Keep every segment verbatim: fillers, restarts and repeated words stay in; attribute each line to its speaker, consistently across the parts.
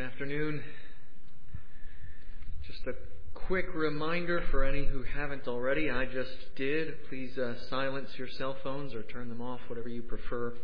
Speaker 1: Afternoon. Just a quick reminder for any who haven't already. I just did. Please uh, silence your cell phones or turn them off, whatever you prefer.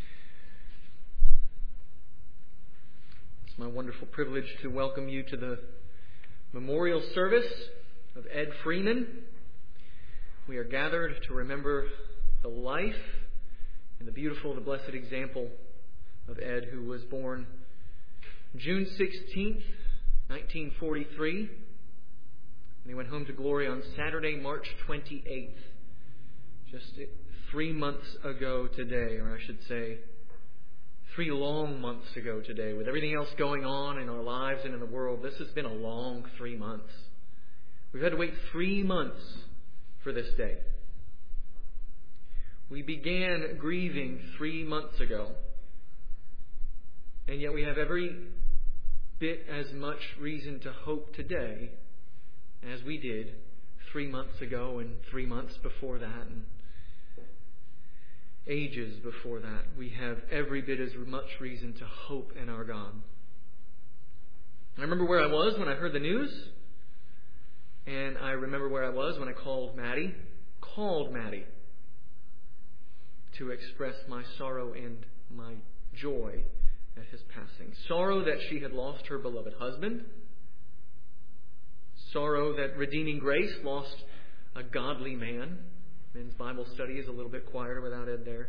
Speaker 1: It's my wonderful privilege to welcome you to the memorial service of Ed Freeman. We are gathered to remember the life and the beautiful, the blessed example of Ed, who was born June sixteenth, nineteen forty-three. And he went home to glory on Saturday, March twenty-eighth. Just three months ago today, or I should say, three long months ago today. With everything else going on in our lives and in the world, this has been a long three months. We've had to wait three months for this day. We began grieving three months ago. And yet we have every bit as much reason to hope today as we did three months ago and three months before that and ages before that. We have every bit as much reason to hope in our God. I remember where I was when I heard the news. And I remember where I was when I called Maddie, called Maddie to express my sorrow and my joy at his passing. Sorrow that she had lost her beloved husband. Sorrow that Redeeming Grace lost a godly man. Men's Bible study is a little bit quieter without Ed there.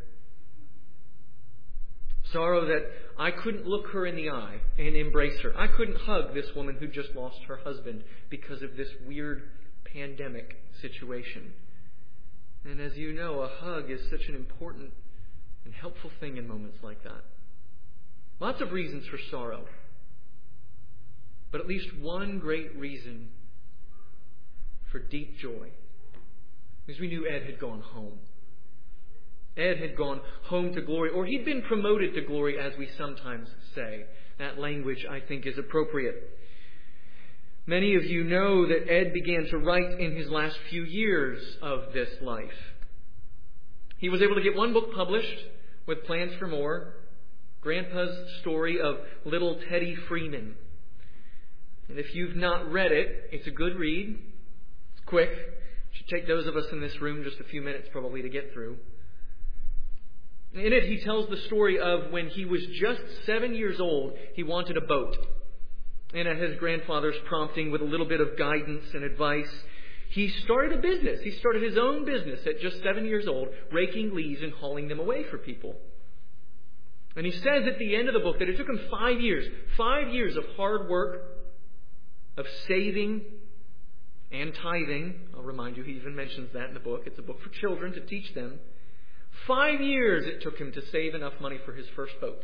Speaker 1: Sorrow that I couldn't look her in the eye and embrace her. I couldn't hug this woman who just lost her husband because of this weird pandemic situation. And as you know, a hug is such an important and helpful thing in moments like that. Lots of reasons for sorrow. But at least one great reason for deep joy. Because we knew Ed had gone home. Ed had gone home to glory, or he'd been promoted to glory, as we sometimes say. That language, I think, is appropriate. Many of you know that Ed began to write in his last few years of this life. He was able to get one book published with plans for more. Grandpa's Story of Little Teddy Freeman. And if you've not read it, it's a good read. It's quick. It should take those of us in this room just a few minutes probably to get through. In it, he tells the story of when he was just seven years old, he wanted a boat. And at his grandfather's prompting, with a little bit of guidance and advice, he started a business. He started his own business at just seven years old, raking leaves and hauling them away for people. And he says at the end of the book that it took him five years, five years of hard work, of saving and tithing. I'll remind you, he even mentions that in the book. It's a book for children to teach them. Five years it took him to save enough money for his first boat.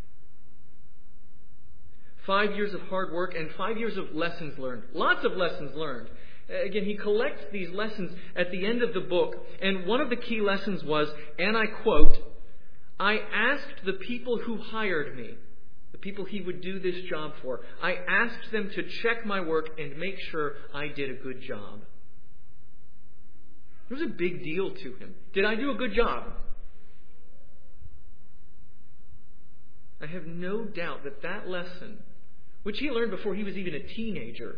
Speaker 1: Five years of hard work and five years of lessons learned. Lots of lessons learned. Again, he collects these lessons at the end of the book. And one of the key lessons was, and I quote, I asked the people who hired me, the people he would do this job for, I asked them to check my work and make sure I did a good job. It was a big deal to him. Did I do a good job? I have no doubt that that lesson, which he learned before he was even a teenager,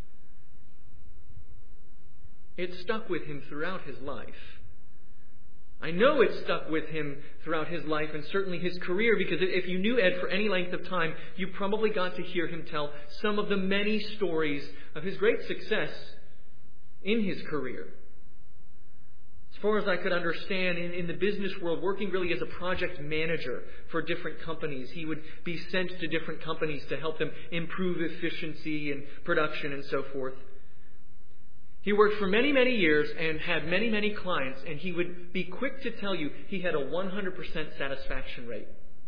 Speaker 1: it stuck with him throughout his life. I know it stuck with him throughout his life and certainly his career, because if you knew Ed for any length of time, you probably got to hear him tell some of the many stories of his great success in his career. As far as I could understand, in, in the business world, working really as a project manager for different companies, he would be sent to different companies to help them improve efficiency and production and so forth. He worked for many, many years and had many, many clients, and he would be quick to tell you he had a one hundred percent satisfaction rate.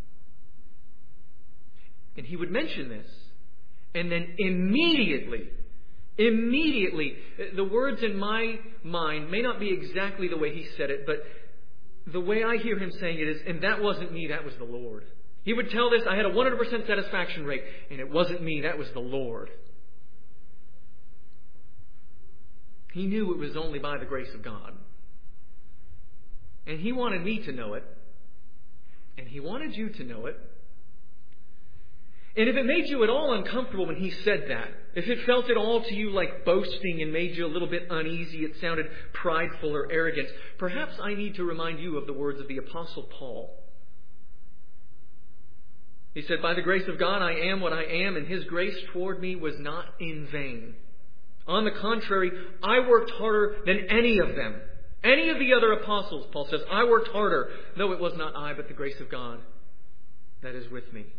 Speaker 1: And he would mention this, and then immediately, immediately, the words in my mind may not be exactly the way he said it, but the way I hear him saying it is, and that wasn't me, that was the Lord. He would tell this, I had a one hundred percent satisfaction rate, and it wasn't me, that was the Lord. He knew it was only by the grace of God. And he wanted me to know it. And he wanted you to know it. And if it made you at all uncomfortable when he said that, if it felt at all to you like boasting and made you a little bit uneasy, it sounded prideful or arrogant, perhaps I need to remind you of the words of the Apostle Paul. He said, "By the grace of God I am what I am, and His grace toward me was not in vain. On the contrary, I worked harder than any of them. Any of the other apostles," Paul says, "I worked harder, though it was not I, but the grace of God that is with me."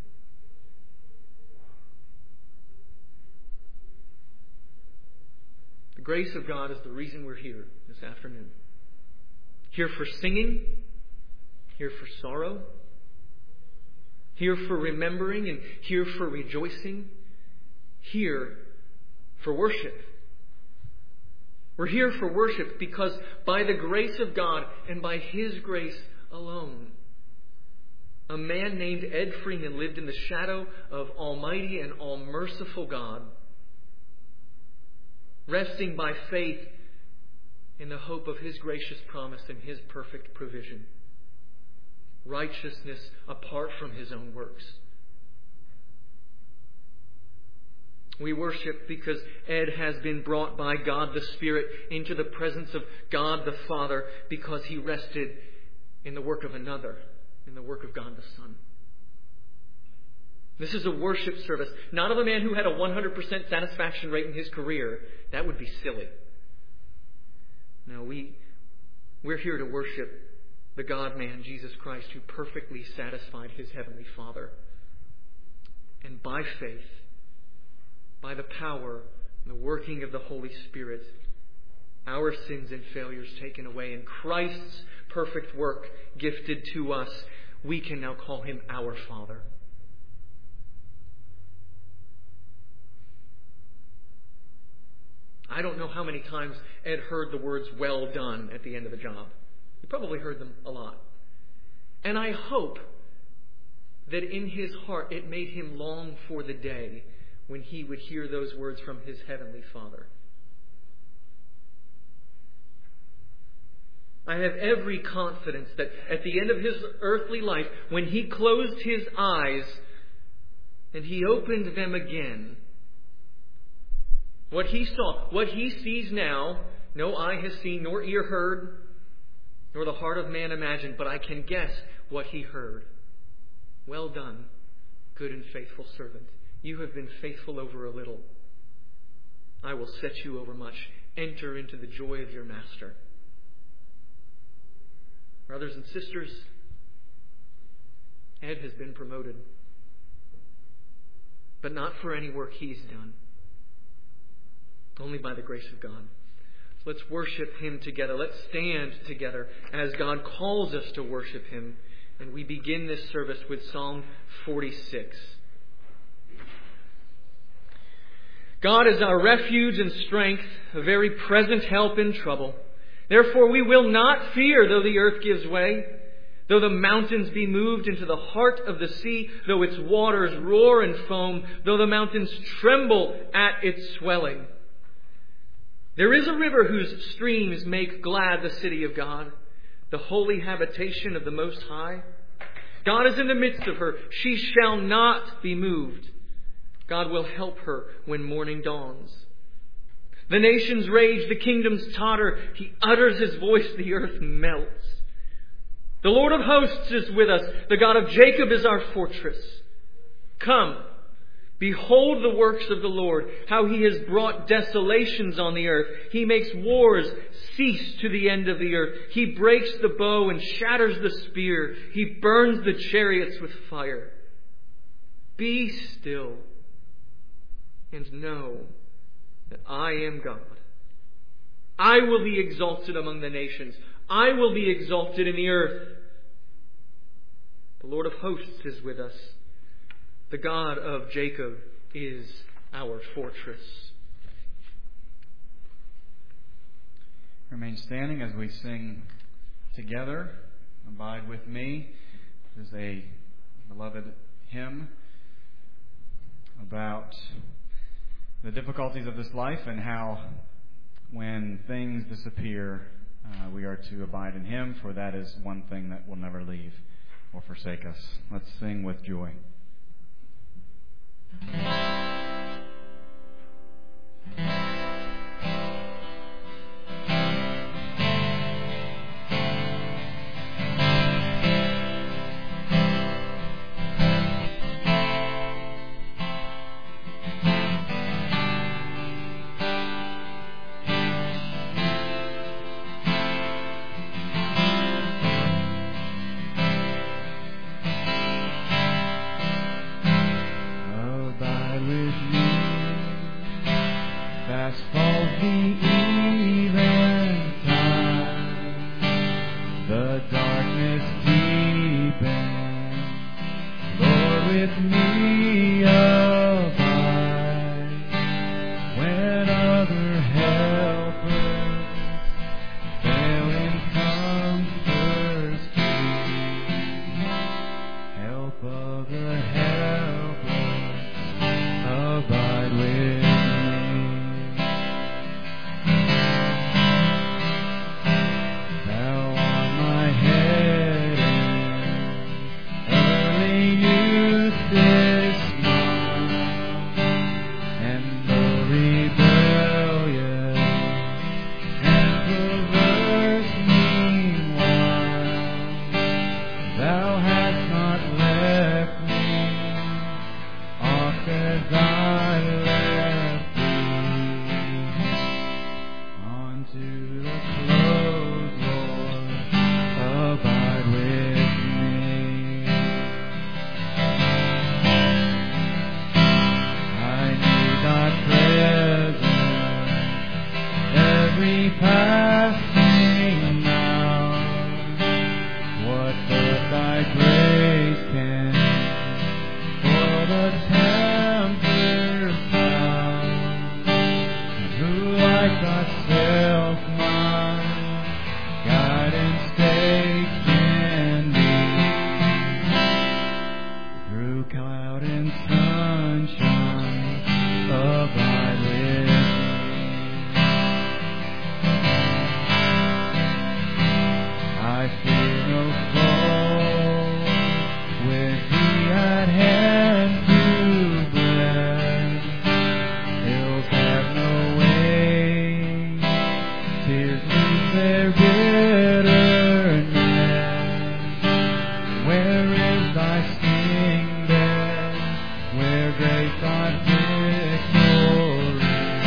Speaker 1: The grace of God is the reason we're here this afternoon. Here for singing, here for sorrow, here for remembering, and here for rejoicing, here for worship. We're here for worship because by the grace of God and by His grace alone, a man named Ed Freeman lived in the shadow of Almighty and all-merciful God, resting by faith in the hope of His gracious promise and His perfect provision. Righteousness apart from his own works. We worship because Ed has been brought by God the Spirit into the presence of God the Father because he rested in the work of another, in the work of God the Son. This is a worship service, not of a man who had a one hundred percent satisfaction rate in his career. That would be silly. No, we, we're here to worship the God-man, Jesus Christ, who perfectly satisfied His Heavenly Father. And by faith, by the power and the working of the Holy Spirit, our sins and failures taken away, and Christ's perfect work gifted to us, we can now call Him our Father. I don't know how many times Ed heard the words "well done" at the end of a job. You probably heard them a lot. And I hope that in his heart it made him long for the day when he would hear those words from his Heavenly Father. I have every confidence that at the end of his earthly life, when he closed his eyes and he opened them again, what he saw, what he sees now, no eye has seen, nor ear heard, nor the heart of man imagined, but I can guess what he heard. "Well done, good and faithful servant. You have been faithful over a little. I will set you over much. Enter into the joy of your master." Brothers and sisters, Ed has been promoted, but not for any work he's done. Only by the grace of God. Let's worship Him together. Let's stand together as God calls us to worship Him. And we begin this service with Psalm forty-six. God is our refuge and strength, a very present help in trouble. Therefore we will not fear, though the earth gives way, though the mountains be moved into the heart of the sea, though its waters roar and foam, though the mountains tremble at its swelling. There is a river whose streams make glad the city of God, the holy habitation of the Most High. God is in the midst of her. She shall not be moved. God will help her when morning dawns. The nations rage, the kingdoms totter. He utters His voice, the earth melts. The Lord of hosts is with us. The God of Jacob is our fortress. Come, behold the works of the Lord, how He has brought desolations on the earth. He makes wars cease to the end of the earth. He breaks the bow and shatters the spear. He burns the chariots with fire. Be still and know that I am God. I will be exalted among the nations. I will be exalted in the earth. The Lord of hosts is with us. The God of Jacob is our fortress.
Speaker 2: Remain standing as we sing together. Abide with me. This is a beloved hymn about the difficulties of this life and how when things disappear, uh, we are to abide in Him, for that is one thing that will never leave or forsake us. Let's sing with joy. the tempter's bound, and who like thyself my guidance take in thee. Through cloud and sunshine abide with me. I fear no foe, with thee at hand to bless. Hills have no way, tears lose their bitterness. Where is thy sting there? Where great thy victory?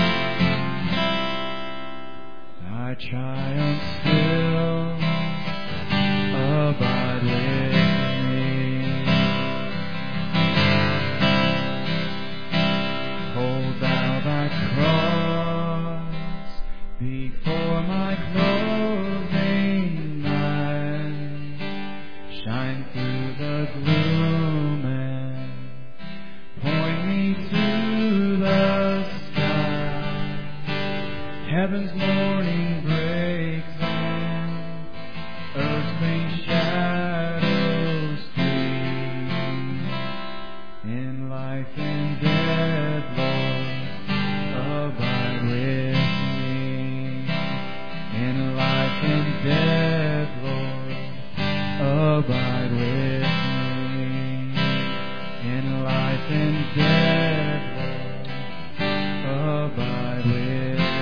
Speaker 2: Thy triumph still abide with me. Hold thou thy cross before my closing night. Shine through the gloom and point me to the sky. Heaven's morning breaks and earth's faint shadows flee. In life and death, Lord, abide with me. In life and death, Lord, abide with me. In life and death, Lord, abide with me.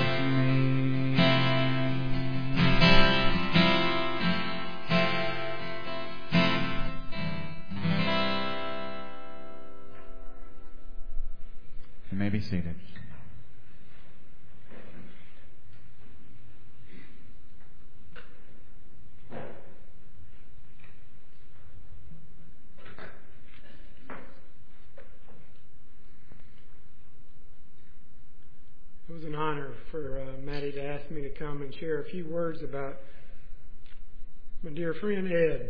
Speaker 2: You may be seated.
Speaker 3: It was an honor for uh, Maddie to ask me to come and share a few words about my dear friend Ed.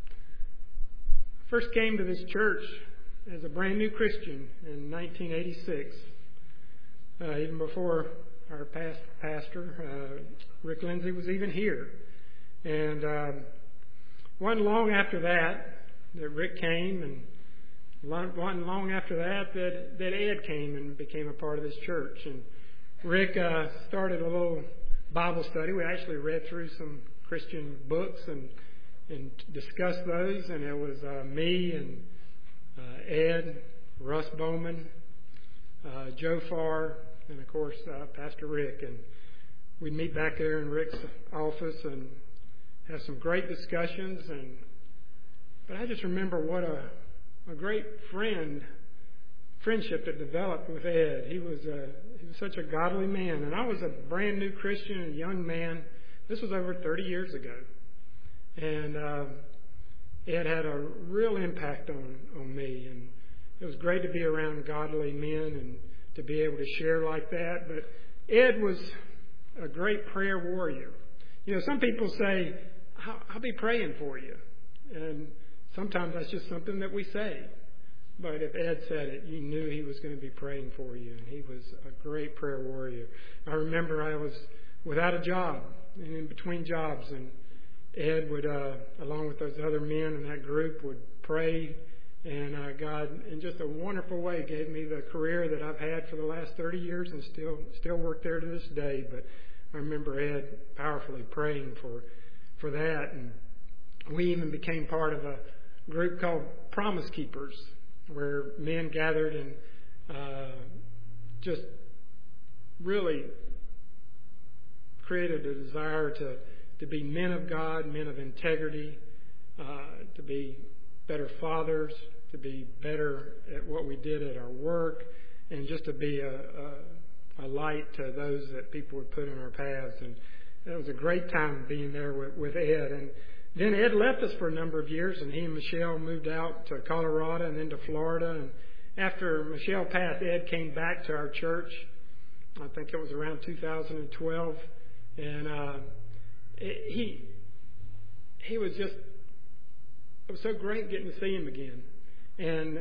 Speaker 3: I first came to this church as a brand new Christian in nineteen eighty-six, uh, even before our past pastor, uh, Rick Lindsay, was even here. And um, wasn't long after that that Rick came, and wasn't long after that that, that Ed came and became a part of this church. And Rick uh, started a little Bible study. We actually read through some Christian books and and discussed those. And it was uh, me and uh, Ed, Russ Bowman, uh, Joe Farr, and of course uh, Pastor Rick. And we'd meet back there in Rick's office and have some great discussions. And but I just remember what a a great friend. friendship that developed with Ed. He was a, he was such a godly man, and I was a brand new Christian, a young man. This was over thirty years ago, and uh, Ed had a real impact on on me, and it was great to be around godly men and to be able to share like that. But Ed was a great prayer warrior. You know, some people say, "I'll, I'll be praying for you," and sometimes that's just something that we say. But if Ed said it, you knew he was going to be praying for you. And he was a great prayer warrior. I remember I was without a job and in between jobs. And Ed would, uh, along with those other men in that group, would pray. And uh, God, in just a wonderful way, gave me the career that I've had for the last thirty years and still still work there to this day. But I remember Ed powerfully praying for, for that. And we even became part of a group called Promise Keepers, where men gathered and uh, just really created a desire to, to be men of God, men of integrity, uh, to be better fathers, to be better at what we did at our work, and just to be a, a, a light to those that people would put in our paths. And it was a great time being there with, with Ed. And then Ed left us for a number of years, and he and Michelle moved out to Colorado and then to Florida. And after Michelle passed, Ed came back to our church. I think it was around two thousand twelve, and uh, it, he he was just it was so great getting to see him again. And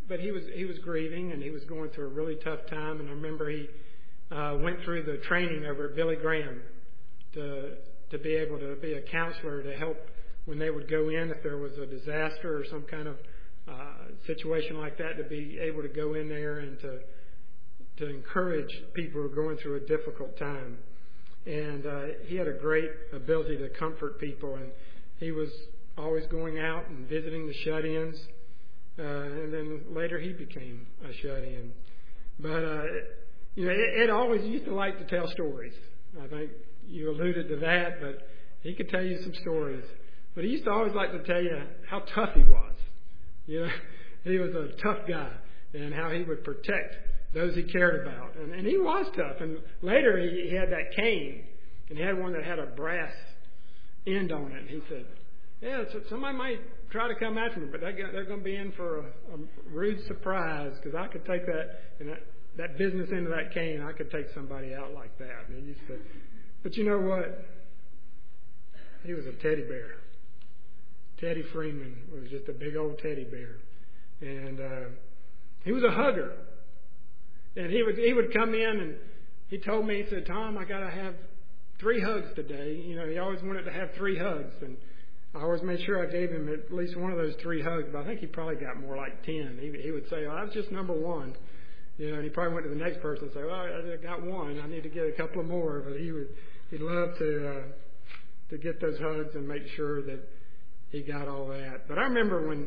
Speaker 3: but he was he was grieving, and he was going through a really tough time. And I remember he uh, went through the training over at Billy Graham to to be able to be a counselor to help when they would go in if there was a disaster or some kind of uh, situation like that, to be able to go in there and to to encourage people who are going through a difficult time. And uh, he had a great ability to comfort people, and he was always going out and visiting the shut-ins. Uh, and then later he became a shut-in. But, uh, you know, Ed always used to like to tell stories. I think you alluded to that, but he could tell you some stories. But he used to always like to tell you how tough he was. You know, he was a tough guy, and how he would protect those he cared about. And, and he was tough. And later he, he had that cane, and he had one that had a brass end on it. And he said, yeah, so somebody might try to come after me, but they got, they're going to be in for a, a rude surprise, because I could take that, and that, that business end of that cane, I could take somebody out like that. And he used to, but you know what? He was a teddy bear. Teddy Freeman was just a big old teddy bear. And uh, he was a hugger. And he would he would come in, and he told me, he said, Tom, I got to have three hugs today. You know, he always wanted to have three hugs. And I always made sure I gave him at least one of those three hugs, but I think he probably got more like ten. He, he would say, oh, that's just number one. You know, and he probably went to the next person and say, well, I got one. I need to get a couple of more. But he would, he'd love to, uh, to get those hugs and make sure that he got all that. But I remember when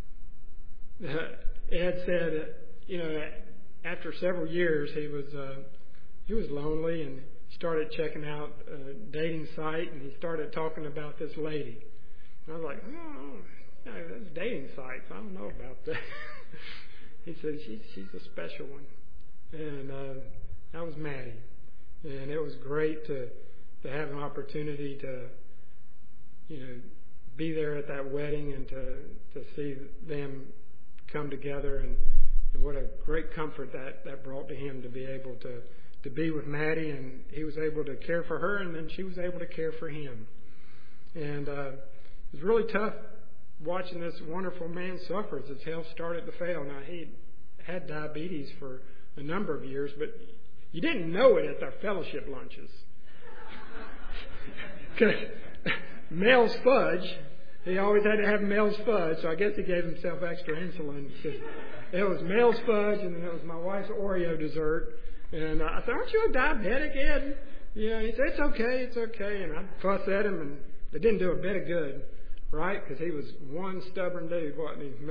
Speaker 3: uh, Ed said, you know, after several years, he was, uh, he was lonely, and started checking out a dating site, and he started talking about this lady. And I was like, oh, yeah, that's dating sites. I don't know about that. He said, she's, she's a special one. And uh, that was Maddie. And it was great to to have an opportunity to, you know, be there at that wedding, and to, to see them come together. And, and what a great comfort that, that brought to him, to be able to, to be with Maddie. And he was able to care for her, and then she was able to care for him. And uh, it was really tough watching this wonderful man suffer as his health started to fail. Now, he had diabetes for a number of years, but you didn't know it at their fellowship lunches. Because Mel's fudge, he always had to have Mel's fudge, so I guess he gave himself extra insulin. Because it was Mel's fudge, and then it was my wife's Oreo dessert. And I said, aren't you a diabetic, Ed? Yeah, he said, it's okay, it's okay. And I'd fuss at him, and it didn't do a bit of good. Right? Because he was one stubborn dude, wasn't he?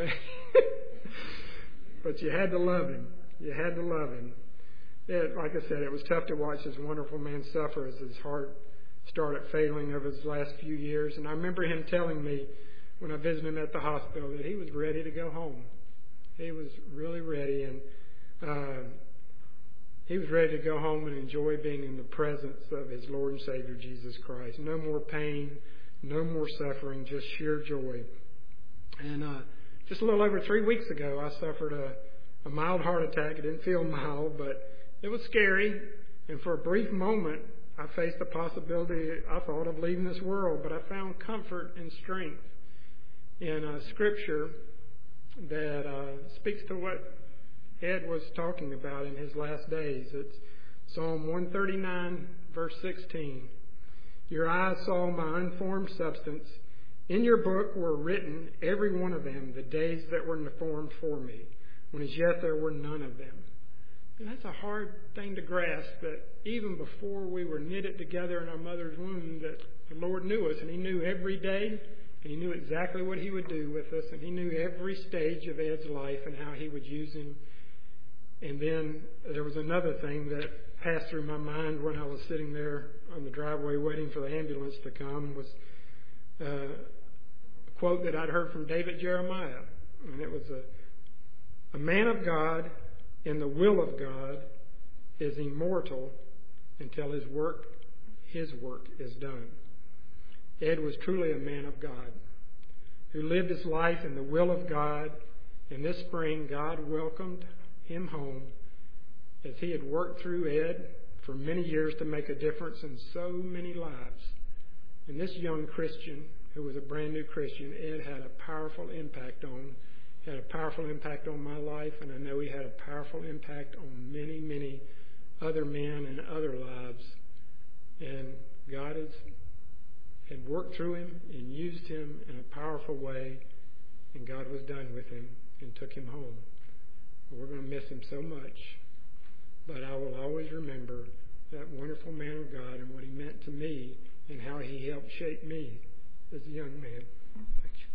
Speaker 3: But you had to love him. You had to love him. It, like I said, it was tough to watch this wonderful man suffer as his heart started failing over his last few years. And I remember him telling me when I visited him at the hospital that he was ready to go home. He was really ready, and uh, he was ready to go home and enjoy being in the presence of his Lord and Savior, Jesus Christ. No more pain. No more suffering, just sheer joy. And uh, just a little over three weeks ago, I suffered a, a mild heart attack. It didn't feel mild, but it was scary. And for a brief moment, I faced the possibility, I thought, of leaving this world. But I found comfort and strength in a scripture that uh, speaks to what Ed was talking about in his last days. It's Psalm one thirty-nine, verse sixteen. Your eyes saw my unformed substance. In your book were written, every one of them, the days that were formed for me, when as yet there were none of them. And that's a hard thing to grasp, that even before we were knitted together in our mother's womb, that the Lord knew us, and He knew every day, and He knew exactly what He would do with us, and He knew every stage of Ed's life and how He would use him. And then there was another thing that passed through my mind when I was sitting there on the driveway waiting for the ambulance to come, was uh, a quote that I'd heard from David Jeremiah. And it was, a, a man of God in the will of God is immortal until his work, his work is done. Ed was truly a man of God who lived his life in the will of God. And this spring, God welcomed him home as he had worked through Ed for many years to make a difference in so many lives. And this young Christian, who was a brand new Christian, Ed had a powerful impact on had a powerful impact on my life, and I know he had a powerful impact on many, many other men and other lives. And God has had worked through him and used him in a powerful way, and God was done with him and took him home. We're going to miss him so much, but I will always remember that wonderful man of God and what he meant to me and how he helped shape me as a young man. Thank you.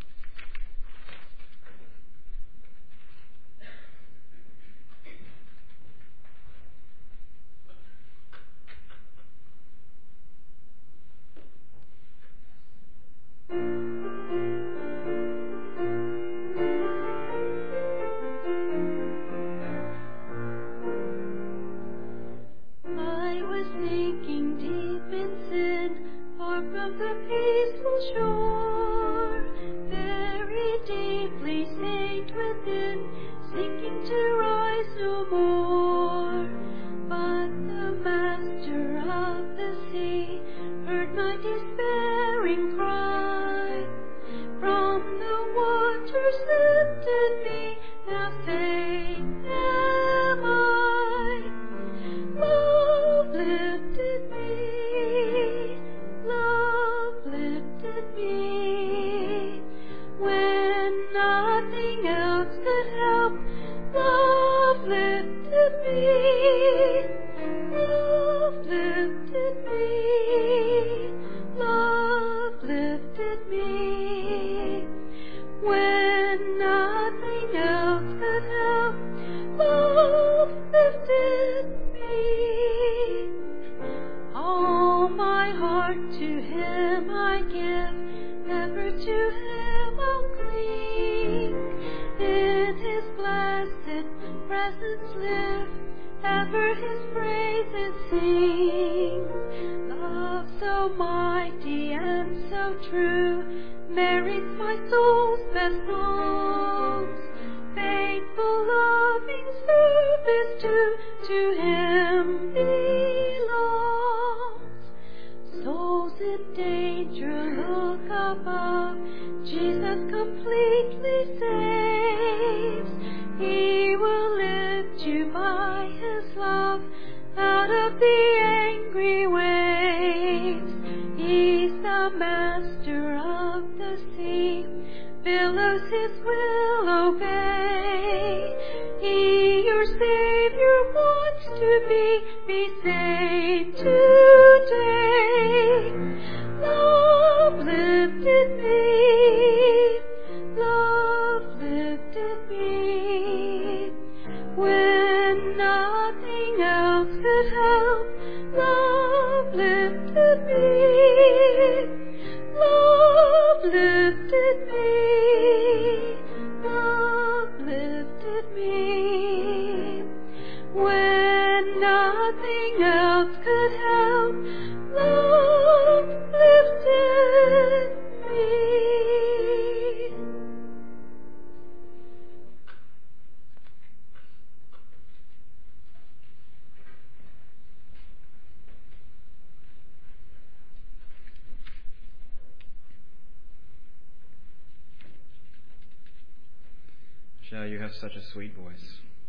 Speaker 2: Michelle, you have such a sweet voice.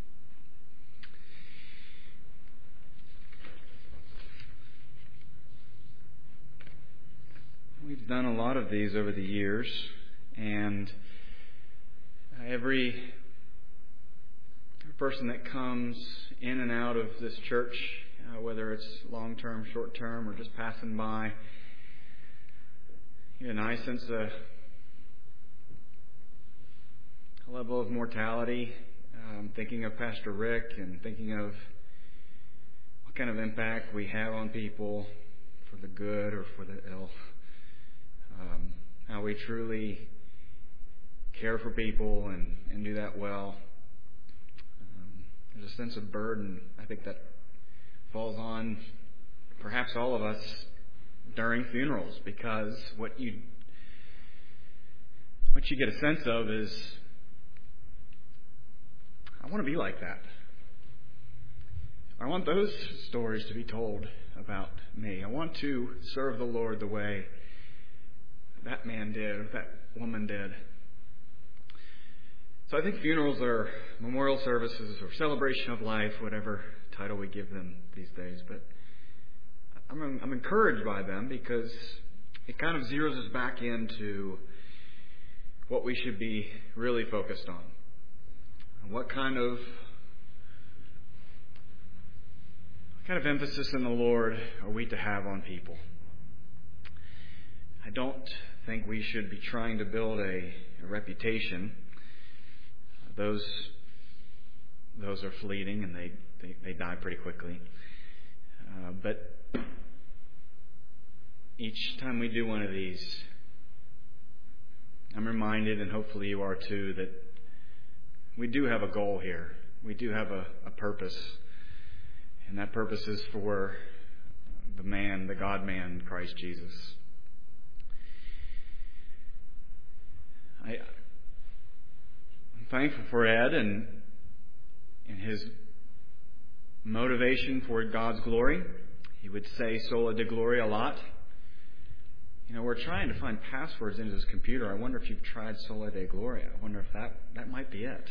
Speaker 2: We've done a lot of these over the years, and every person that comes in and out of this church, uh, whether it's long-term, short-term, or just passing by, you know, I sense a A level of mortality, um, thinking of Pastor Rick and thinking of what kind of impact we have on people for the good or for the ill. Um, how we truly care for people and, and do that well. Um, there's a sense of burden, I think, that falls on perhaps all of us during funerals, because what you what you get a sense of is, I want to be like that. I want those stories to be told about me. I want to serve the Lord the way that man did, or that woman did. So I think funerals are memorial services or celebration of life, whatever title we give them these days. But I'm, I'm encouraged by them because it kind of zeroes us back into what we should be really focused on. And what kind of what kind of emphasis in the Lord are we to have on people? I don't think we should be trying to build a, a reputation. Those those are fleeting and they, they, they die pretty quickly. Uh, but each time we do one of these, I'm reminded, and hopefully you are too, that we do have a goal here. We do have a, a purpose. And that purpose is for the man, the God-man, Christ Jesus. I, I'm thankful for Ed and, and his motivation for God's glory. He would say sola de gloria a lot. You know, we're trying to find passwords into this computer. I wonder if you've tried sola de gloria. I wonder if that, that might be it.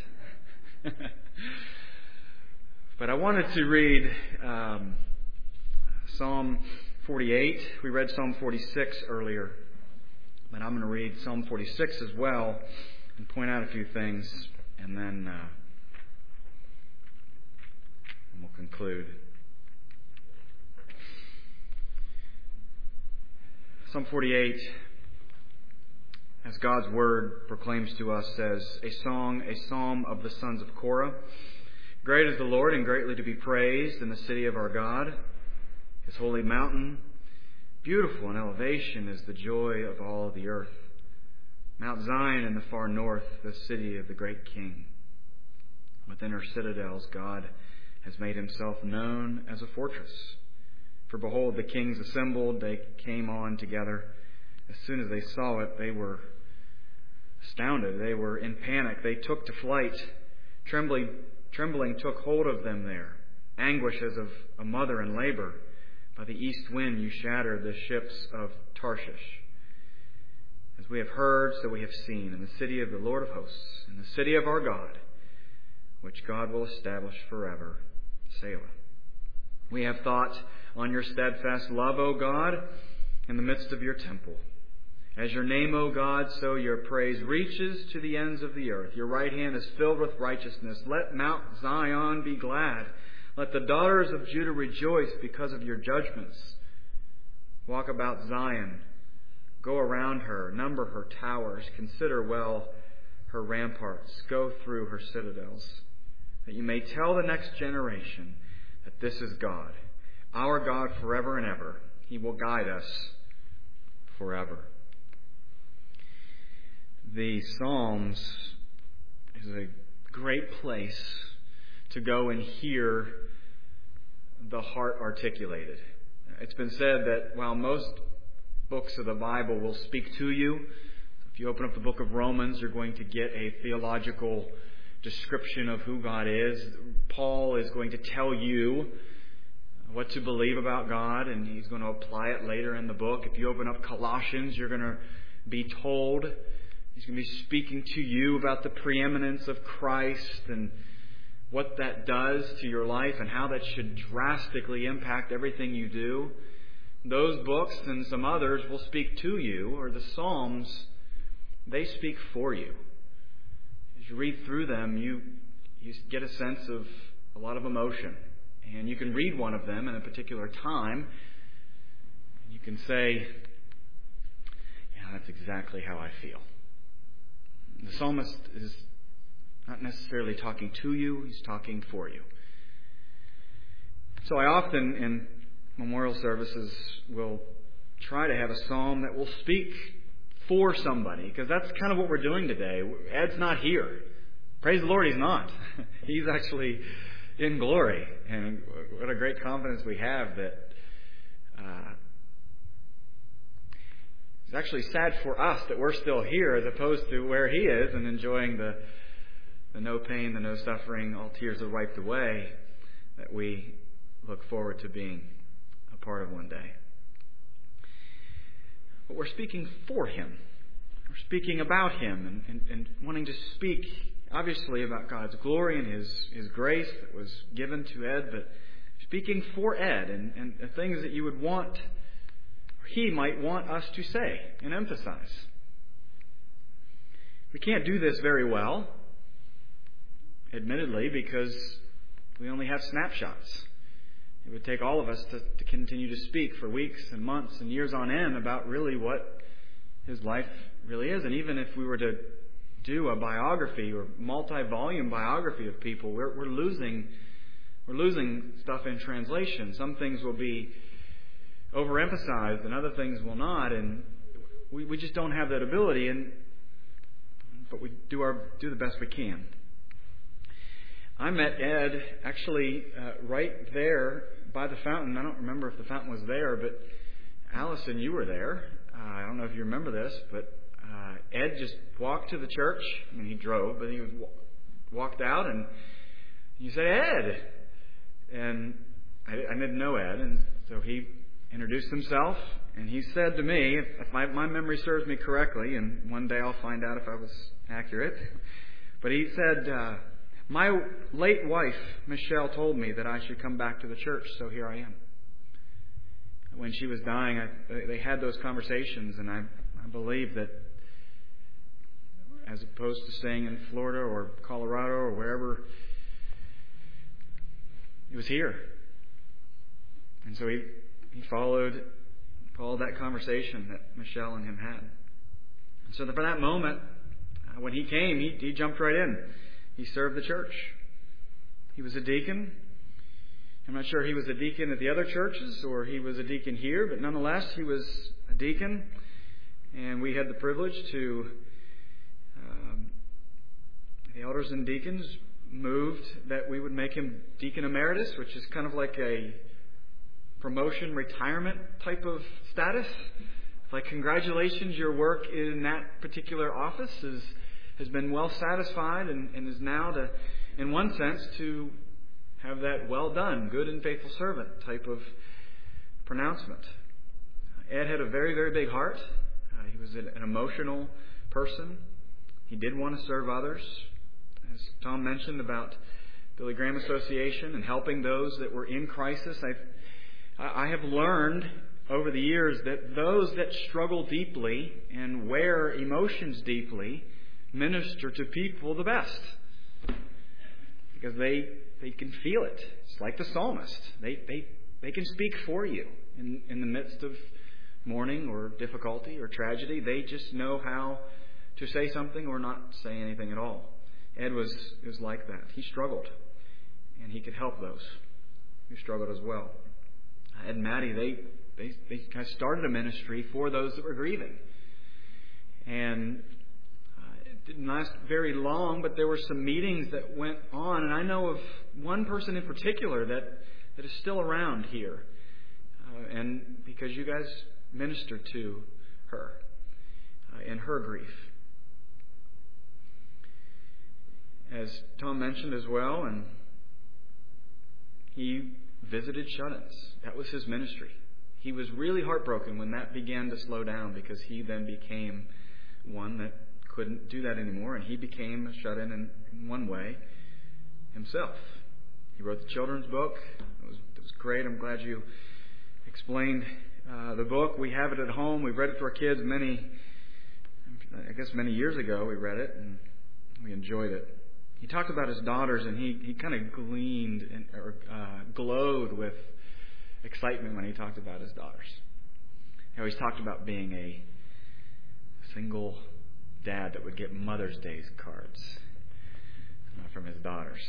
Speaker 2: But I wanted to read um, Psalm forty-eight. We read Psalm forty-six earlier. But I'm going to read Psalm forty-six as well and point out a few things, and then uh, we'll conclude. Psalm forty-eight, as God's Word proclaims to us, says, a song, a psalm of the sons of Korah. Great is the Lord and greatly to be praised in the city of our God, His holy mountain. Beautiful in elevation is the joy of all the earth. Mount Zion in the far north, the city of the great King. Within her citadels, God has made Himself known as a fortress. For behold, the kings assembled, they came on together. As soon as they saw it, they were astounded. They were in panic. They took to flight. Trembling, trembling took hold of them there. Anguish as of a mother in labor. By the east wind you shattered the ships of Tarshish. As we have heard, so we have seen, in the city of the Lord of hosts, in the city of our God, which God will establish forever. Selah. We have thought on your steadfast love, O God, in the midst of your temple. As your name, O God, so your praise reaches to the ends of the earth. Your right hand is filled with righteousness. Let Mount Zion be glad. Let the daughters of Judah rejoice because of your judgments. Walk about Zion. Go around her. Number her towers. Consider well her ramparts. Go through her citadels, that you may tell the next generation that this is God, our God forever and ever. He will guide us forever. The Psalms is a great place to go and hear the heart articulated. It's been said that while most books of the Bible will speak to you, if you open up the book of Romans, you're going to get a theological description of who God is. Paul is going to tell you what to believe about God, and he's going to apply it later in the book. If you open up Colossians, you're going to be told, he's going to be speaking to you about the preeminence of Christ and what that does to your life and how that should drastically impact everything you do. Those books and some others will speak to you, or the Psalms, they speak for you. As you read through them, you, you get a sense of a lot of emotion. And you can read one of them in a particular time. You can say, yeah, that's exactly how I feel. The psalmist is not necessarily talking to you, he's talking for you. So I often, in memorial services, will try to have a psalm that will speak for somebody, because that's kind of what we're doing today. Ed's not here. Praise the Lord, he's not. He's actually in glory. And what a great confidence we have that uh, it's actually sad for us that we're still here as opposed to where he is and enjoying the the no pain, the no suffering, all tears are wiped away, that we look forward to being a part of one day. But we're speaking for him. We're speaking about him and, and, and wanting to speak obviously about God's glory and His, His grace that was given to Ed, but speaking for Ed and, and the things that you would want, or he might want us to say and emphasize. We can't do this very well, admittedly, because we only have snapshots. It would take all of us to, to continue to speak for weeks and months and years on end about really what his life really is. And even if we were to do a biography or multi-volume biography of people, we're, we're losing we're losing stuff in translation. Some things will be overemphasized and other things will not, and we, we just don't have that ability. And but we do our do the best we can. I met Ed actually uh, right there by the fountain. I don't remember if the fountain was there, but Allison, you were there. Uh, I don't know if you remember this, but uh, Ed just walked to the church. I mean, he drove, but he was, walked out, and you said, "Ed," and I, I didn't know Ed, and so he introduced himself, and he said to me, if, if my, my memory serves me correctly, and one day I'll find out if I was accurate, but he said, uh, "My late wife, Michelle, told me that I should come back to the church, so here I am." When she was dying, I, they had those conversations, and I, I believe that as opposed to staying in Florida or Colorado or wherever, it was here. And so he, he followed, followed that conversation that Michelle and him had. And so for that moment, uh, when he came, he, he jumped right in. He served the church. He was a deacon. I'm not sure he was a deacon at the other churches or he was a deacon here, but nonetheless, he was a deacon. And we had the privilege to, um, the elders and deacons moved that we would make him deacon emeritus, which is kind of like a promotion, retirement type of status. It's like, congratulations, your work in that particular office is has been well satisfied and, and is now, to, in one sense, to have that well done, good and faithful servant type of pronouncement. Ed had a very, very big heart. Uh, he was an, an emotional person. He did want to serve others. As Tom mentioned about Billy Graham Association and helping those that were in crisis, I, I have learned over the years that those that struggle deeply and wear emotions deeply minister to people the best, because they they can feel it. It's like the psalmist. They they they can speak for you in in the midst of mourning or difficulty or tragedy. They just know how to say something or not say anything at all. Ed was was like that. He struggled, and he could help those who struggled as well. Ed and Maddie, they they they kind of started a ministry for those that were grieving, and didn't last very long, but there were some meetings that went on, and I know of one person in particular that, that is still around here, uh, and because you guys ministered to her uh, in her grief. As Tom mentioned as well, and he visited shut-ins. That was his ministry. He was really heartbroken when that began to slow down, because he then became one that couldn't do that anymore, and he became a shut-in in, in one way himself. He wrote the children's book. It was, it was great. I'm glad you explained uh, the book. We have it at home. We've read it to our kids many, I guess many years ago. We read it, and we enjoyed it. He talked about his daughters, and he, he kind of gleamed and, or uh, glowed with excitement when he talked about his daughters. He always talked about being a single dad that would get Mother's Day cards from his daughters.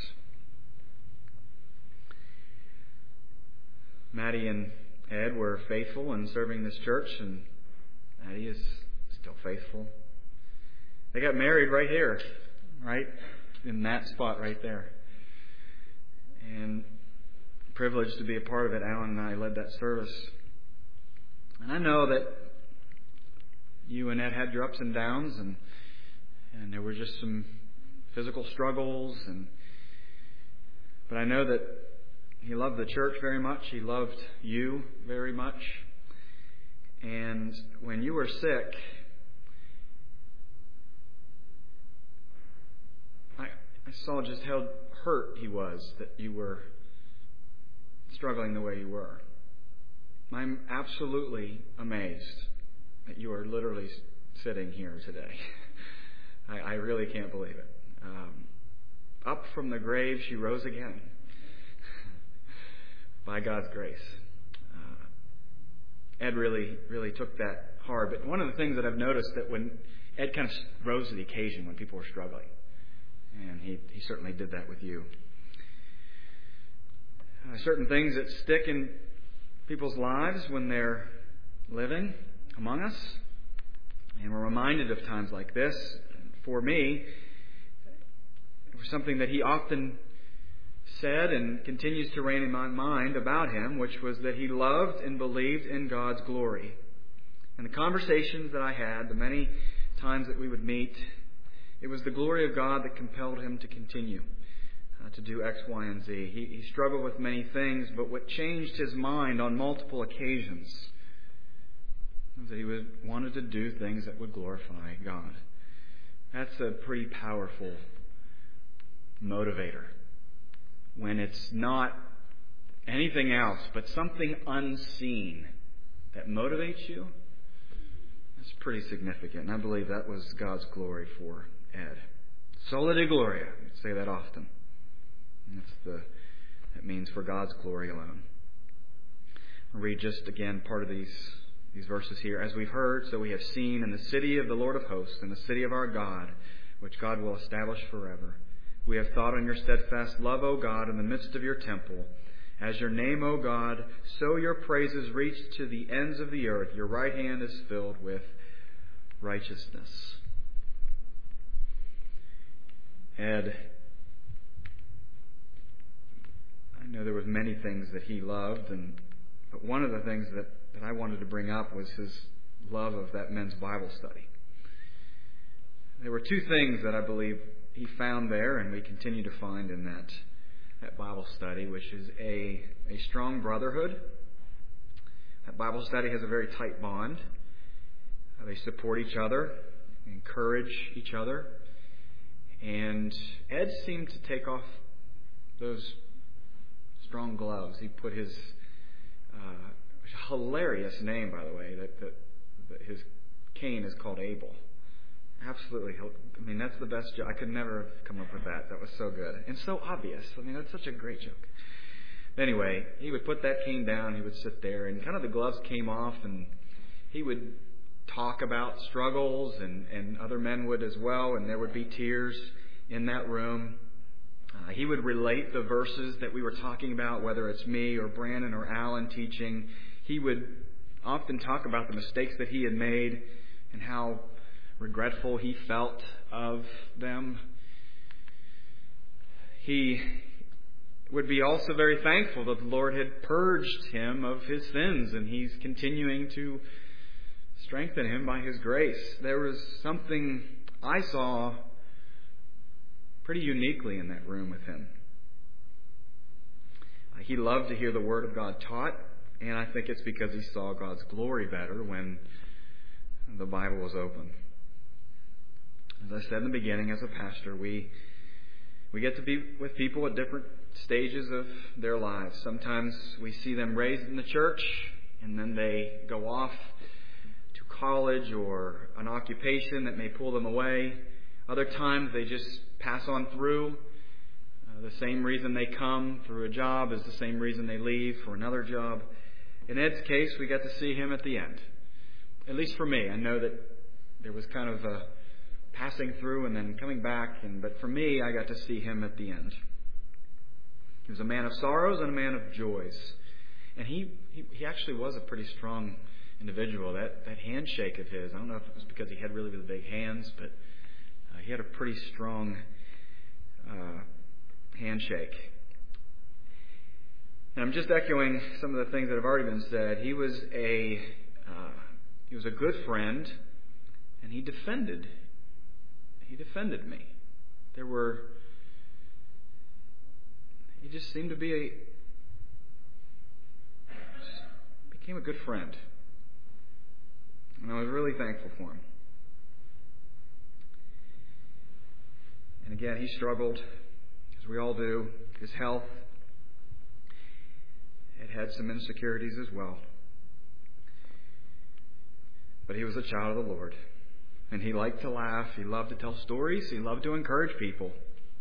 Speaker 2: Maddie and Ed were faithful in serving this church, and Maddie is still faithful. They got married right here, right in that spot right there, and privileged to be a part of it. Alan and I led that service, and I know that you and Ed had your ups and downs, and and there were just some physical struggles, and but I know that he loved the church very much. He loved you very much. And when you were sick, I, I saw just how hurt he was that you were struggling the way you were. I'm absolutely amazed that you are literally sitting here today. I, I really can't believe it. Um, up from the grave, she rose again. By God's grace. Uh, Ed really, really took that hard. But one of the things that I've noticed that when Ed kind of rose to the occasion when people were struggling, and he, he certainly did that with you. Uh, certain things that stick in people's lives when they're living among us. And we're reminded of times like this. For me, it was something that he often said and continues to reign in my mind about him, which was that he loved and believed in God's glory. And the conversations that I had, the many times that we would meet, it was the glory of God that compelled him to continue uh, to do X, Y, and Z. He, he struggled with many things, but what changed his mind on multiple occasions was that he would, wanted to do things that would glorify God. That's a pretty powerful motivator. When it's not anything else but something unseen that motivates you, that's pretty significant. And I believe that was God's glory for Ed. Sola Deo Gloria. We say that often. And that's the, that means for God's glory alone. I'll read just again part of these, these verses here. As we've heard, so we have seen in the city of the Lord of hosts, in the city of our God, which God will establish forever. We have thought on your steadfast love, O God, in the midst of your temple. As your name, O God, so your praises reach to the ends of the earth. Your right hand is filled with righteousness. Ed, I know there was many things that he loved, and but one of the things that, that I wanted to bring up was his love of that men's Bible study. There were two things that I believe he found there, and we continue to find in that, that Bible study, which is a, a strong brotherhood. That Bible study has a very tight bond. Uh, they support each other, encourage each other. And Ed seemed to take off those strong gloves. He put his uh, hilarious name, by the way, that, that, that his cane is called Abel. Absolutely. I mean, that's the best joke. I could never have come up with that. That was so good. And so obvious. I mean, that's such a great joke. Anyway, he would put that cane down. He would sit there, and kind of the gloves came off, and he would talk about struggles, and, and other men would as well, and there would be tears in that room. Uh, he would relate the verses that we were talking about, whether it's me or Brandon or Alan teaching. He would often talk about the mistakes that he had made and how regretful he felt of them. He would be also very thankful that the Lord had purged him of his sins, and he's continuing to strengthen him by his grace. There was something I saw pretty uniquely in that room with him. He loved to hear the Word of God taught, and I think it's because he saw God's glory better when the Bible was open. As I said in the beginning, as a pastor, we we get to be with people at different stages of their lives. Sometimes we see them raised in the church, and then they go off to college or an occupation that may pull them away. Other times they just pass on through. Uh, the same reason they come through a job is the same reason they leave for another job. In Ed's case, we got to see him at the end. At least for me. I know that there was kind of a passing through and then coming back, and but for me, I got to see him at the end. He was a man of sorrows and a man of joys. And he, he, he actually was a pretty strong individual. That, that handshake of his, I don't know if it was because he had really, really big hands, but uh, he had a pretty strong uh, handshake. And I'm just echoing some of the things that have already been said. He was a uh, he was a good friend, and he defended he defended me. There were he just seemed to be a became a good friend, and I was really thankful for him. And again, he struggled, as we all do. His health, it had some insecurities as well. But he was a child of the Lord. And he liked to laugh. He loved to tell stories. He loved to encourage people.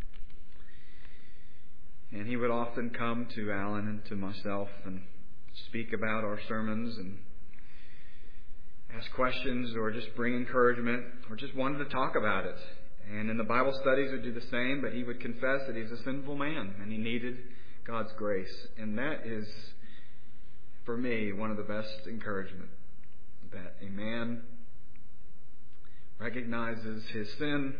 Speaker 2: And he would often come to Alan and to myself and speak about our sermons and ask questions or just bring encouragement or just wanted to talk about it. And in the Bible studies would do the same, but he would confess that he's a sinful man and he needed God's grace. And that is, for me, one of the best encouragement, that a man recognizes his sin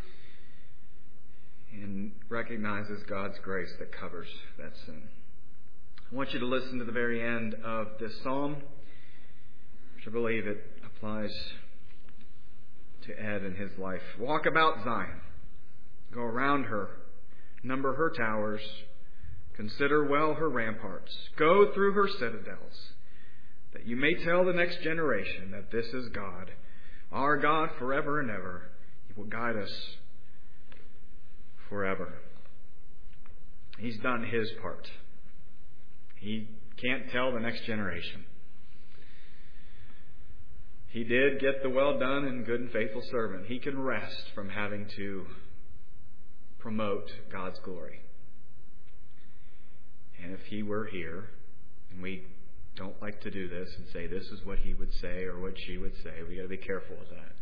Speaker 2: and recognizes God's grace that covers that sin. I want you to listen to the very end of this psalm, which I believe it applies to Ed and his life. Walk about Zion, go around her, number her towers, consider well her ramparts, go through her citadels, that you may tell the next generation that this is God, our God forever and ever. He will guide us forever. He's done his part. He can't tell the next generation. He did get the well done and good and faithful servant. He can rest from having to promote God's glory. And if he were here, and we don't like to do this and say this is what he would say or what she would say, we got to be careful with that.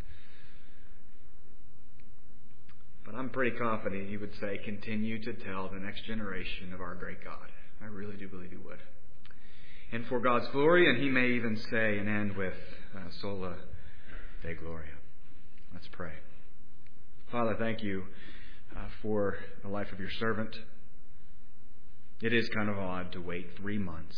Speaker 2: But I'm pretty confident he would say, continue to tell the next generation of our great God. I really do believe he would. And for God's glory, and he may even say and end with uh, Sola Deo Gloria. Let's pray. Father, thank you uh, for the life of your servant. It is kind of odd to wait three months.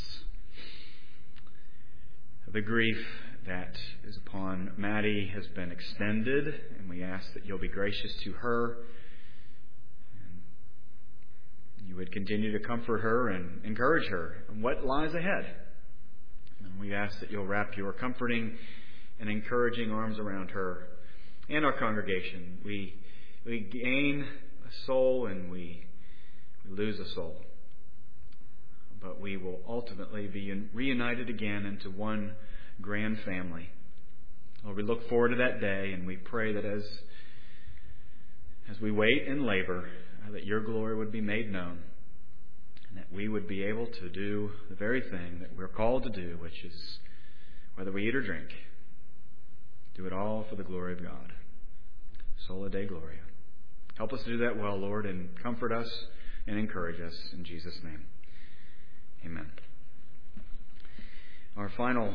Speaker 2: The grief that is upon Maddie has been extended, and we ask that you'll be gracious to her. And you would continue to comfort her and encourage her in what lies ahead. And we ask that you'll wrap your comforting and encouraging arms around her and our congregation. We we gain a soul and we, we lose a soul. But we will ultimately be reunited again into one grand family. Lord, we look forward to that day, and we pray that as as we wait and labor, uh, that your glory would be made known, and that we would be able to do the very thing that we're called to do, which is, whether we eat or drink, do it all for the glory of God. Sola Deo Gloria. Help us to do that well, Lord, and comfort us and encourage us in Jesus' name. Amen. Our final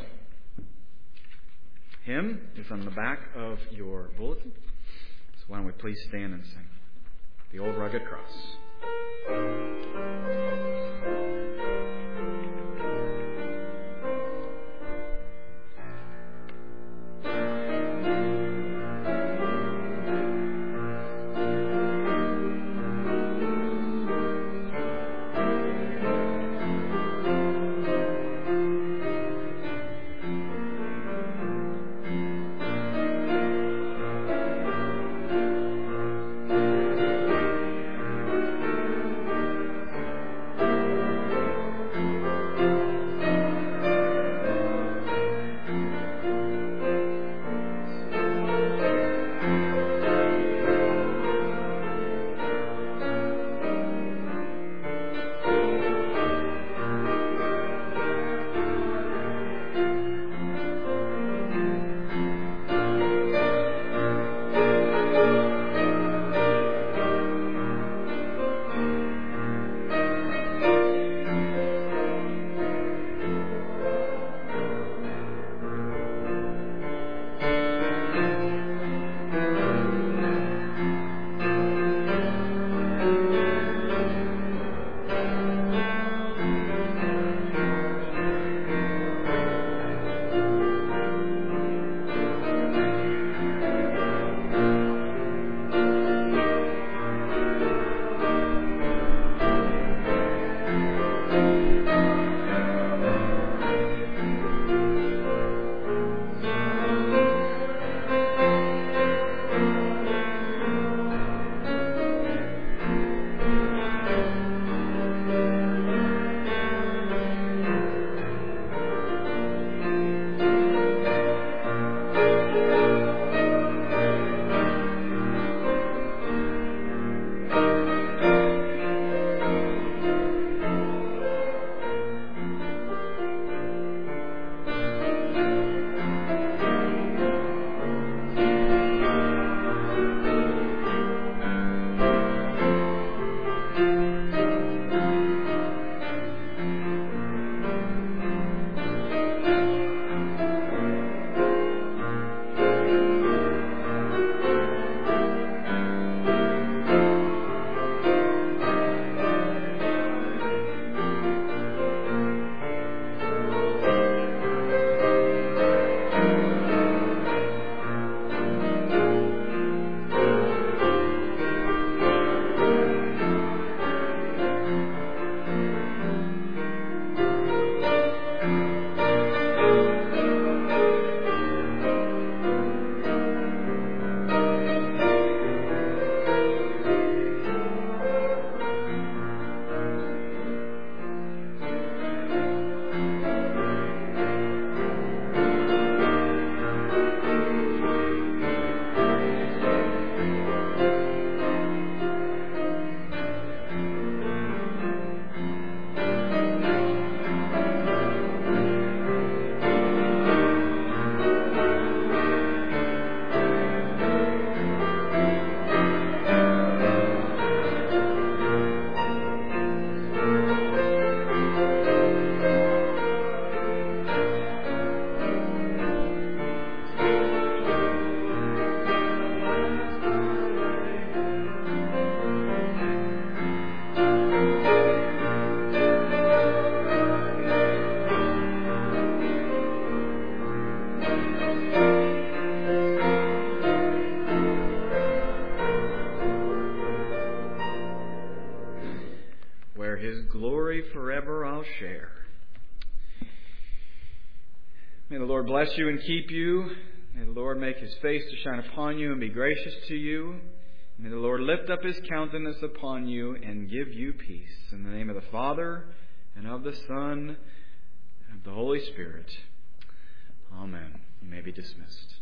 Speaker 2: hymn is on the back of your bulletin. So why don't we please stand and sing The Old Rugged Cross. forever I'll share. May the Lord bless you and keep you. May the Lord make His face to shine upon you and be gracious to you. May the Lord lift up His countenance upon you and give you peace. In the name of the Father, and of the Son, and of the Holy Spirit. Amen. You may be dismissed.